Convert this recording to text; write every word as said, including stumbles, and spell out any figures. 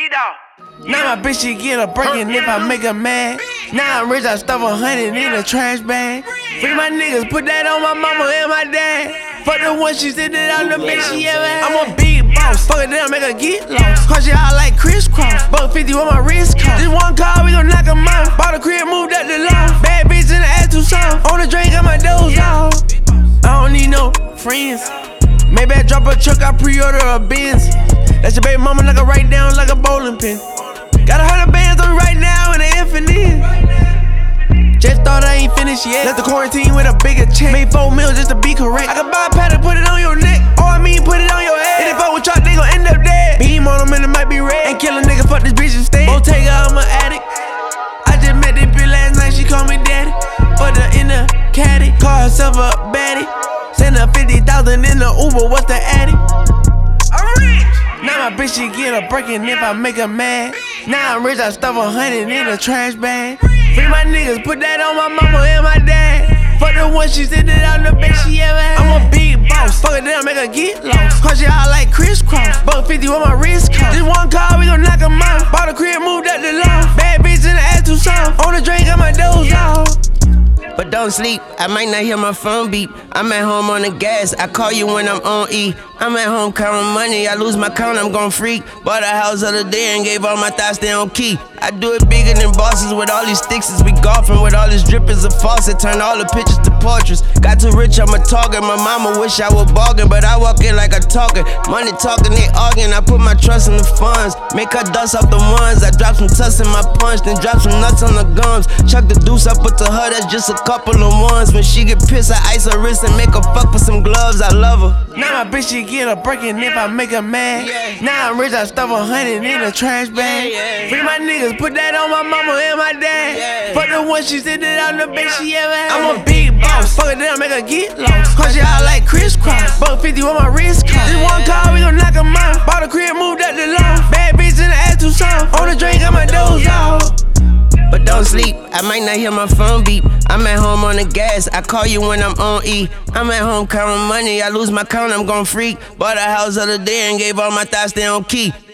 D-Dog. Now my bitch, she get a breakin' if I make her mad. Now I'm rich, I stuff a hundred in a trash bag. Free my niggas, put that on my mama and my dad. Fuck the one she said that I'm the bitch she ever had. I'm a big boss, fuck it down, make her get lost. Cause you out like crisscross, buck fifty with my wrist cost. Just one call, we gon' knock 'em out. Bought a crib, moved up the lawn. Bad bitch in the ass too soft. On the drink, got my doze off. I don't need no friends. Maybe I drop a truck, I pre-order a Benz. That's your baby mama, knock her right down like a bowling pin. Got a hundred bands on me right now in the infinite. Just thought I ain't finished yet. Left the quarantine with a bigger check. Made four mil just to be correct. I can buy a pad and put it on your neck. Oh, I mean put it on your head. If they fuck with y'all, they gon' end up dead. Beam on them and it might be red. Ain't kill a nigga, fuck this bitch instead. Bottega, I'm an addict. I just met this bitch last night, she called me daddy. Put her in the caddy, call herself a baddie. Send her fifty thousand in the Uber, what's the addy? I'm rich. Now my bitch, she get a breakin' if I make her mad. Now I'm rich, I stuff a hundred in a trash bag. Free my niggas, put that on my mama and my dad. Fuck the one she said that I'm the bitch she ever had. I'm a big boss, fuck it down, make her get lost. Cause you out like crisscross, buck fifty with my wrist cost. Just one call, we gon' knock 'em out. Bought a crib, moved up the lawn. Bad bitch in the ass too soft. On the drink, got my doze off. But don't sleep, I might not hear my phone beep. I'm at home on the gas, I call you when I'm on E. I'm at home counting money, I lose my count, I'm gon' freak. Bought a house of the day and gave all my thoughts they on key. I do it bigger than bosses with all these sticks as we golfing. With all this drippers of faucet, turn all the pictures to portraits. Got too rich, I'm a target, my mama wish I was bargain. But I walk in like a talker, money talking, they arguing. I put my trust in the funds, make her dust off the ones. I drop some tuss in my punch, then drop some nuts on the gums. Chuck the deuce up with the her, that's just a couple of ones. When she get pissed, I ice her wrist and make her fuck with some gloves. I love her. Now my bitch, she get a breakin' if I make her mad. Now I'm rich, I stuff a hundred in a trash bag. Free my niggas, put that on my mama and my dad. Fuck the one she said that I'm the bitch she ever had. I'm a big boss, fuck it down, make her get lost. Cause you out like crisscross, buck fifty with my wrist cost. Just one call, we gon' knock 'em out. Bought a crib, moved up the lawn. Bad bitch in the ass too soft. On the drink, got my doze off. But don't sleep, I might not hear my phone beep. I'm at home on the gas, I call you when I'm on E. I'm at home counting money, I lose my count, I'm gon' freak. Bought a house of the day and gave all my thoughts they on key.